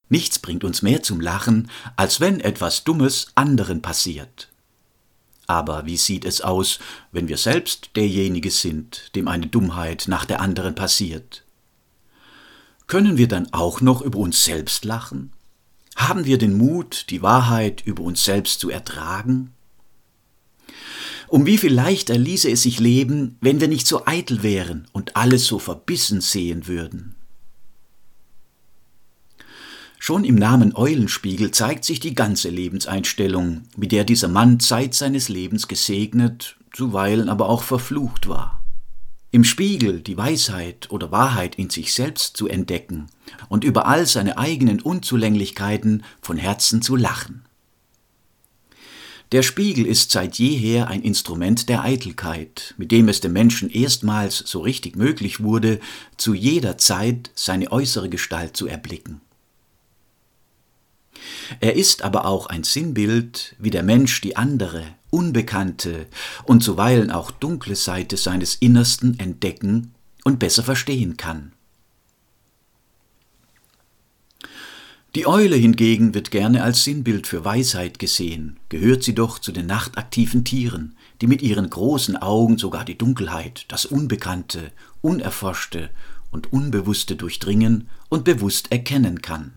Nichts bringt uns mehr zum Lachen, als wenn etwas Dummes anderen passiert. Aber wie sieht es aus, wenn wir selbst derjenige sind, dem eine Dummheit nach der anderen passiert? Können wir dann auch noch über uns selbst lachen? Haben wir den Mut, die Wahrheit über uns selbst zu ertragen? Um wie viel leichter ließe es sich leben, wenn wir nicht so eitel wären und alles so verbissen sehen würden? Schon im Namen Eulenspiegel zeigt sich die ganze Lebenseinstellung, mit der dieser Mann Zeit seines Lebens gesegnet, zuweilen aber auch verflucht war. Im Spiegel die Weisheit oder Wahrheit in sich selbst zu entdecken und über all seine eigenen Unzulänglichkeiten von Herzen zu lachen. Der Spiegel ist seit jeher ein Instrument der Eitelkeit, mit dem es dem Menschen erstmals so richtig möglich wurde, zu jeder Zeit seine äußere Gestalt zu erblicken. Er ist aber auch ein Sinnbild, wie der Mensch die andere, unbekannte und zuweilen auch dunkle Seite seines Innersten entdecken und besser verstehen kann. Die Eule hingegen wird gerne als Sinnbild für Weisheit gesehen, gehört sie doch zu den nachtaktiven Tieren, die mit ihren großen Augen sogar die Dunkelheit, das Unbekannte, Unerforschte und Unbewusste durchdringen und bewusst erkennen kann.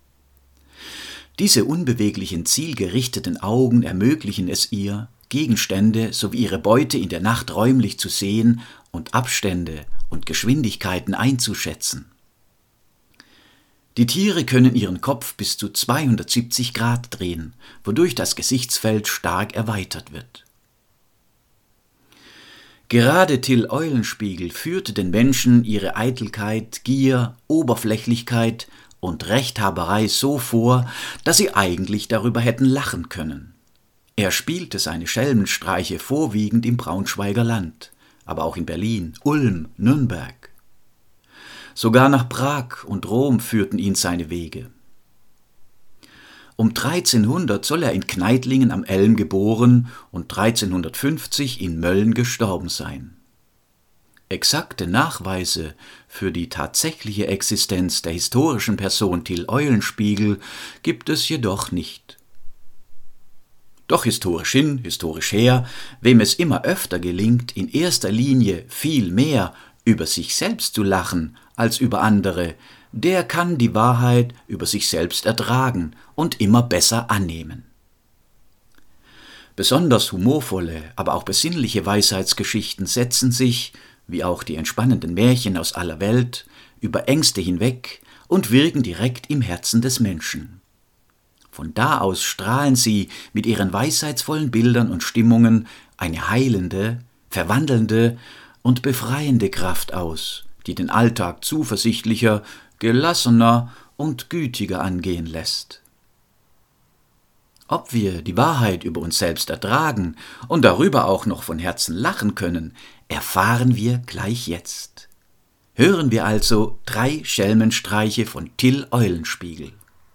Diese unbeweglichen, zielgerichteten Augen ermöglichen es ihr, Gegenstände sowie ihre Beute in der Nacht räumlich zu sehen und Abstände und Geschwindigkeiten einzuschätzen. Die Tiere können ihren Kopf bis zu 270 Grad drehen, wodurch das Gesichtsfeld stark erweitert wird. Gerade Till Eulenspiegel führte den Menschen ihre Eitelkeit, Gier, Oberflächlichkeit und Rechthaberei so vor, dass sie eigentlich darüber hätten lachen können. Er spielte seine Schelmenstreiche vorwiegend im Braunschweiger Land, aber auch in Berlin, Ulm, Nürnberg. Sogar nach Prag und Rom führten ihn seine Wege. Um 1300 soll er in Kneitlingen am Elm geboren und 1350 in Mölln gestorben sein. Exakte Nachweise für die tatsächliche Existenz der historischen Person Till Eulenspiegel gibt es jedoch nicht. Doch historisch hin, historisch her, wem es immer öfter gelingt, in erster Linie viel mehr über sich selbst zu lachen als über andere, der kann die Wahrheit über sich selbst ertragen und immer besser annehmen. Besonders humorvolle, aber auch besinnliche Weisheitsgeschichten setzen sich, wie auch die entspannenden Märchen aus aller Welt, über Ängste hinweg und wirken direkt im Herzen des Menschen. Von da aus strahlen sie mit ihren weisheitsvollen Bildern und Stimmungen eine heilende, verwandelnde und befreiende Kraft aus, die den Alltag zuversichtlicher, gelassener und gütiger angehen lässt. Ob wir die Wahrheit über uns selbst ertragen und darüber auch noch von Herzen lachen können, erfahren wir gleich jetzt. Hören wir also 3 Schelmenstreiche von Till Eulenspiegel.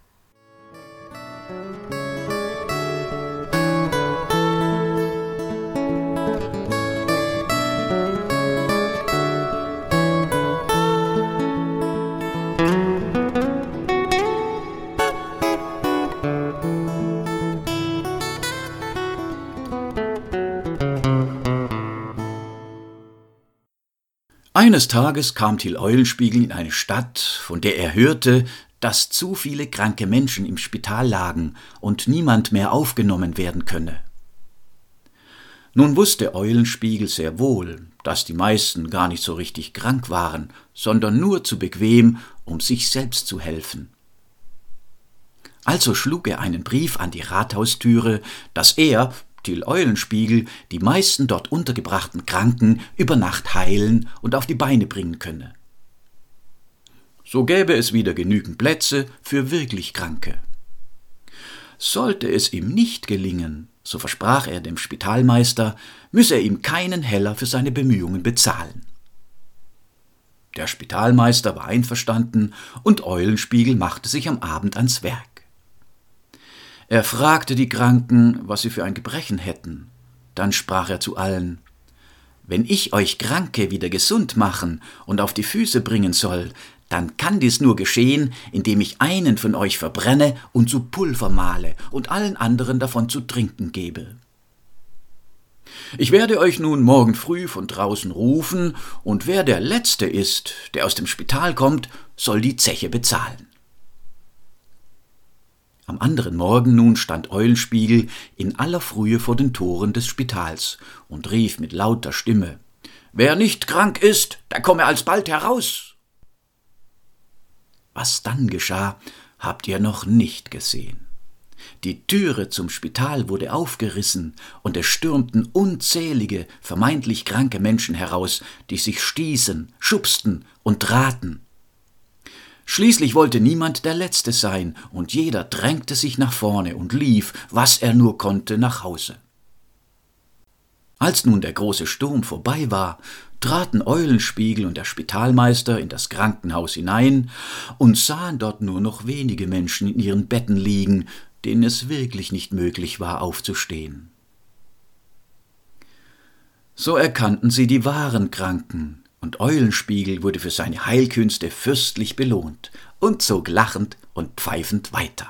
Eines Tages kam Till Eulenspiegel in eine Stadt, von der er hörte, dass zu viele kranke Menschen im Spital lagen und niemand mehr aufgenommen werden könne. Nun wusste Eulenspiegel sehr wohl, dass die meisten gar nicht so richtig krank waren, sondern nur zu bequem, um sich selbst zu helfen. Also schlug er einen Brief an die Rathaustüre, dass er, Till Eulenspiegel, die meisten dort untergebrachten Kranken über Nacht heilen und auf die Beine bringen könne. So gäbe es wieder genügend Plätze für wirklich Kranke. Sollte es ihm nicht gelingen, so versprach er dem Spitalmeister, müsse er ihm keinen Heller für seine Bemühungen bezahlen. Der Spitalmeister war einverstanden und Eulenspiegel machte sich am Abend ans Werk. Er fragte die Kranken, was sie für ein Gebrechen hätten. Dann sprach er zu allen: Wenn ich euch Kranke wieder gesund machen und auf die Füße bringen soll, dann kann dies nur geschehen, indem ich einen von euch verbrenne und zu Pulver mahle und allen anderen davon zu trinken gebe. Ich werde euch nun morgen früh von draußen rufen, und wer der Letzte ist, der aus dem Spital kommt, soll die Zeche bezahlen.« Am anderen Morgen nun stand Eulenspiegel in aller Frühe vor den Toren des Spitals und rief mit lauter Stimme: »Wer nicht krank ist, der komme alsbald heraus!« Was dann geschah, habt ihr noch nicht gesehen. Die Türe zum Spital wurde aufgerissen, und es stürmten unzählige, vermeintlich kranke Menschen heraus, die sich stießen, schubsten und traten. Schließlich wollte niemand der Letzte sein, und jeder drängte sich nach vorne und lief, was er nur konnte, nach Hause. Als nun der große Sturm vorbei war, traten Eulenspiegel und der Spitalmeister in das Krankenhaus hinein und sahen dort nur noch wenige Menschen in ihren Betten liegen, denen es wirklich nicht möglich war, aufzustehen. So erkannten sie die wahren Kranken, und Eulenspiegel wurde für seine Heilkünste fürstlich belohnt und zog lachend und pfeifend weiter.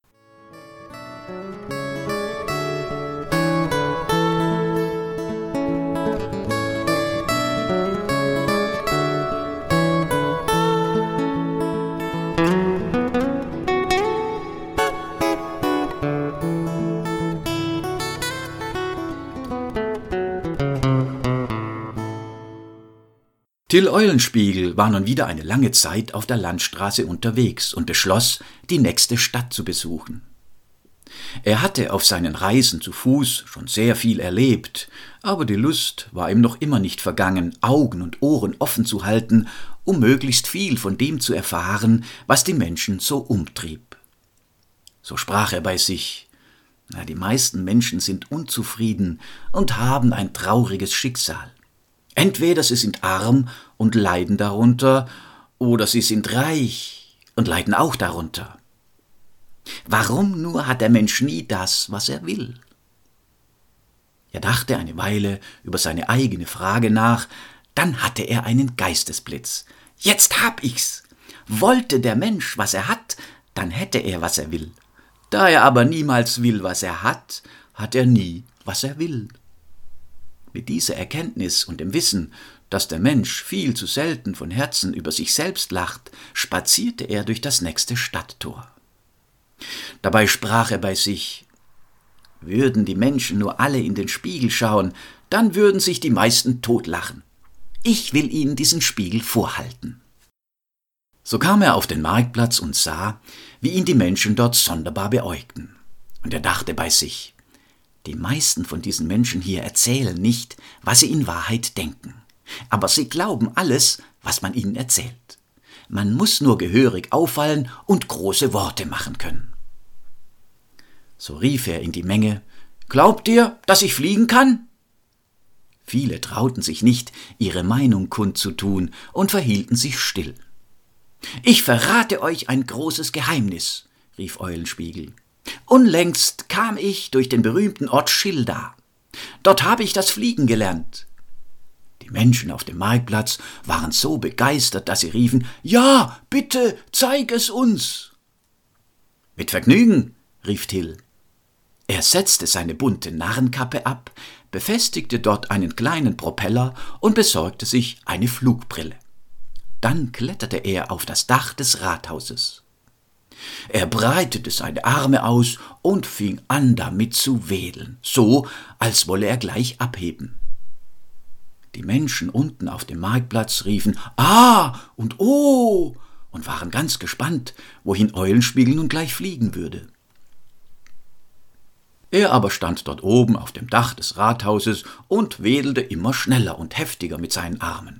Till Eulenspiegel war nun wieder eine lange Zeit auf der Landstraße unterwegs und beschloss, die nächste Stadt zu besuchen. Er hatte auf seinen Reisen zu Fuß schon sehr viel erlebt, aber die Lust war ihm noch immer nicht vergangen, Augen und Ohren offen zu halten, um möglichst viel von dem zu erfahren, was die Menschen so umtrieb. So sprach er bei sich: Die meisten Menschen sind unzufrieden und haben ein trauriges Schicksal. Entweder sie sind arm und leiden darunter, oder sie sind reich und leiden auch darunter. Warum nur hat der Mensch nie das, was er will? Er dachte eine Weile über seine eigene Frage nach, dann hatte er einen Geistesblitz. Jetzt hab ich's! Wollte der Mensch, was er hat, dann hätte er, was er will. Da er aber niemals will, was er hat, hat er nie, was er will. Mit dieser Erkenntnis und dem Wissen, dass der Mensch viel zu selten von Herzen über sich selbst lacht, spazierte er durch das nächste Stadttor. Dabei sprach er bei sich: Würden die Menschen nur alle in den Spiegel schauen, dann würden sich die meisten totlachen. Ich will ihnen diesen Spiegel vorhalten. So kam er auf den Marktplatz und sah, wie ihn die Menschen dort sonderbar beäugten. Und er dachte bei sich: Die meisten von diesen Menschen hier erzählen nicht, was sie in Wahrheit denken. Aber sie glauben alles, was man ihnen erzählt. Man muss nur gehörig auffallen und große Worte machen können. So rief er in die Menge: Glaubt ihr, dass ich fliegen kann? Viele trauten sich nicht, ihre Meinung kundzutun und verhielten sich still. Ich verrate euch ein großes Geheimnis, rief Eulenspiegel. Unlängst kam ich durch den berühmten Ort Schilda. Dort habe ich das Fliegen gelernt. Die Menschen auf dem Marktplatz waren so begeistert, dass sie riefen: Ja, bitte, zeig es uns! Mit Vergnügen, rief Till. Er setzte seine bunte Narrenkappe ab, befestigte dort einen kleinen Propeller und besorgte sich eine Flugbrille. Dann kletterte er auf das Dach des Rathauses. Er breitete seine Arme aus und fing an, damit zu wedeln, so als wolle er gleich abheben. Die Menschen unten auf dem Marktplatz riefen »Ah« und »Oh« und waren ganz gespannt, wohin Eulenspiegel nun gleich fliegen würde. Er aber stand dort oben auf dem Dach des Rathauses und wedelte immer schneller und heftiger mit seinen Armen.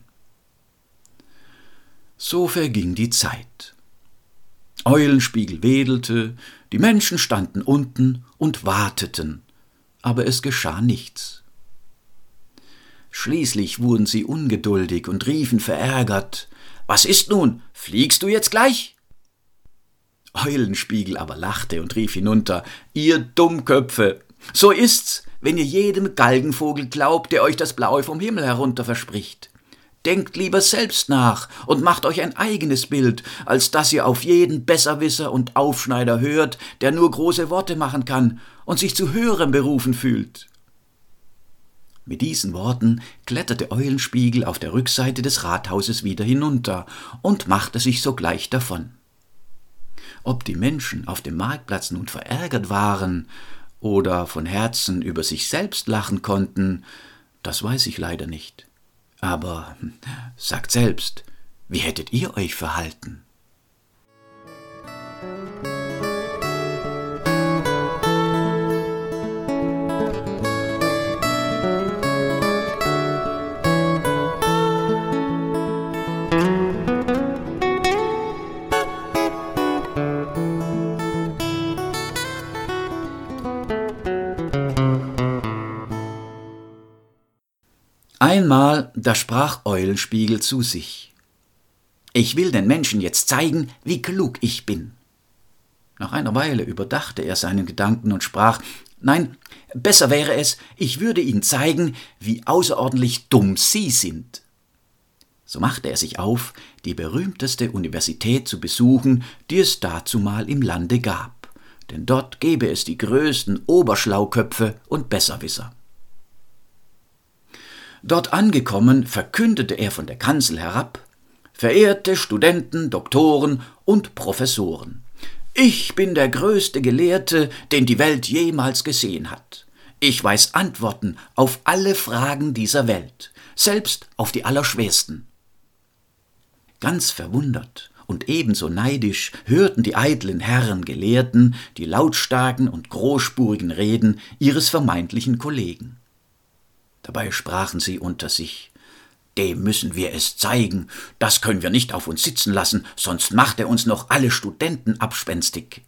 So verging die Zeit. Eulenspiegel wedelte, die Menschen standen unten und warteten, aber es geschah nichts. Schließlich wurden sie ungeduldig und riefen verärgert: »Was ist nun? Fliegst du jetzt gleich?« Eulenspiegel aber lachte und rief hinunter: »Ihr Dummköpfe, so ist's, wenn ihr jedem Galgenvogel glaubt, der euch das Blaue vom Himmel herunter verspricht. denkt lieber selbst nach und macht euch ein eigenes Bild, als dass ihr auf jeden Besserwisser und Aufschneider hört, der nur große Worte machen kann und sich zu höherem berufen fühlt.« Mit diesen Worten kletterte Eulenspiegel auf der Rückseite des Rathauses wieder hinunter und machte sich sogleich davon. Ob die Menschen auf dem Marktplatz nun verärgert waren oder von Herzen über sich selbst lachen konnten, das weiß ich leider nicht. Aber sagt selbst, wie hättet ihr euch verhalten? Einmal, da sprach Eulenspiegel zu sich: »Ich will den Menschen jetzt zeigen, wie klug ich bin.« Nach einer Weile überdachte er seinen Gedanken und sprach: »Nein, besser wäre es, ich würde ihnen zeigen, wie außerordentlich dumm sie sind.« So machte er sich auf, die berühmteste Universität zu besuchen, die es dazumal im Lande gab, denn dort gäbe es die größten Oberschlauköpfe und Besserwisser. Dort angekommen, verkündete er von der Kanzel herab: »Verehrte Studenten, Doktoren und Professoren, ich bin der größte Gelehrte, den die Welt jemals gesehen hat. Ich weiß Antworten auf alle Fragen dieser Welt, selbst auf die allerschwersten.« Ganz verwundert und ebenso neidisch hörten die eitlen Herren Gelehrten die lautstarken und großspurigen Reden ihres vermeintlichen Kollegen. Dabei sprachen sie unter sich: »Dem müssen wir es zeigen, das können wir nicht auf uns sitzen lassen, sonst macht er uns noch alle Studenten abspenstig.«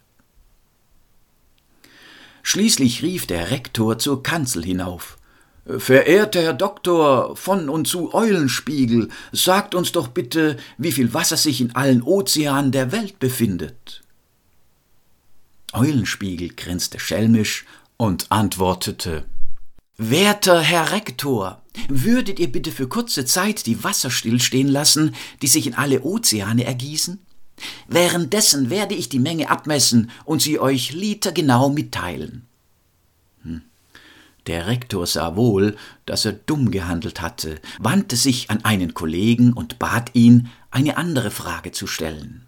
Schließlich rief der Rektor zur Kanzel hinauf: »Verehrter Herr Doktor von und zu Eulenspiegel, sagt uns doch bitte, wie viel Wasser sich in allen Ozeanen der Welt befindet.« Eulenspiegel grinste schelmisch und antwortete: »Werter Herr Rektor, würdet ihr bitte für kurze Zeit die Wasser stillstehen lassen, die sich in alle Ozeane ergießen? Währenddessen werde ich die Menge abmessen und sie euch litergenau mitteilen.« Der Rektor sah wohl, dass er dumm gehandelt hatte, wandte sich an einen Kollegen und bat ihn, eine andere Frage zu stellen.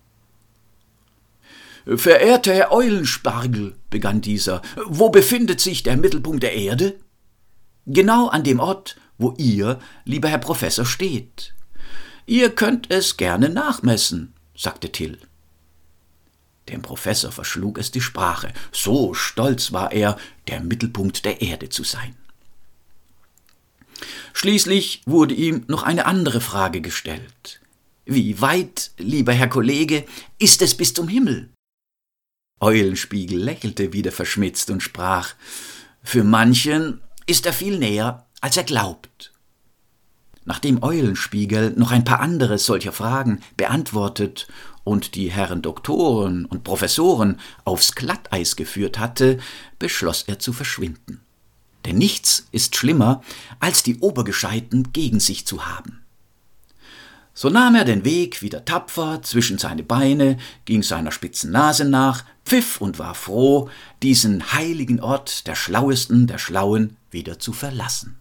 »Verehrter Herr Eulenspiegel«, begann dieser, »wo befindet sich der Mittelpunkt der Erde?« »Genau an dem Ort, wo ihr, lieber Herr Professor, steht.« »Ihr könnt es gerne nachmessen«, sagte Till. Dem Professor verschlug es die Sprache, so stolz war er, der Mittelpunkt der Erde zu sein. Schließlich wurde ihm noch eine andere Frage gestellt: »Wie weit, lieber Herr Kollege, ist es bis zum Himmel?« Eulenspiegel lächelte wieder verschmitzt und sprach: »Für manchen ist er viel näher, als er glaubt.« Nachdem Eulenspiegel noch ein paar andere solcher Fragen beantwortet und die Herren Doktoren und Professoren aufs Glatteis geführt hatte, beschloss er zu verschwinden. Denn nichts ist schlimmer, als die Obergescheiten gegen sich zu haben. So nahm er den Weg wieder tapfer zwischen seine Beine, ging seiner spitzen Nase nach, pfiff und war froh, diesen heiligen Ort der Schlauesten der Schlauen wieder zu verlassen.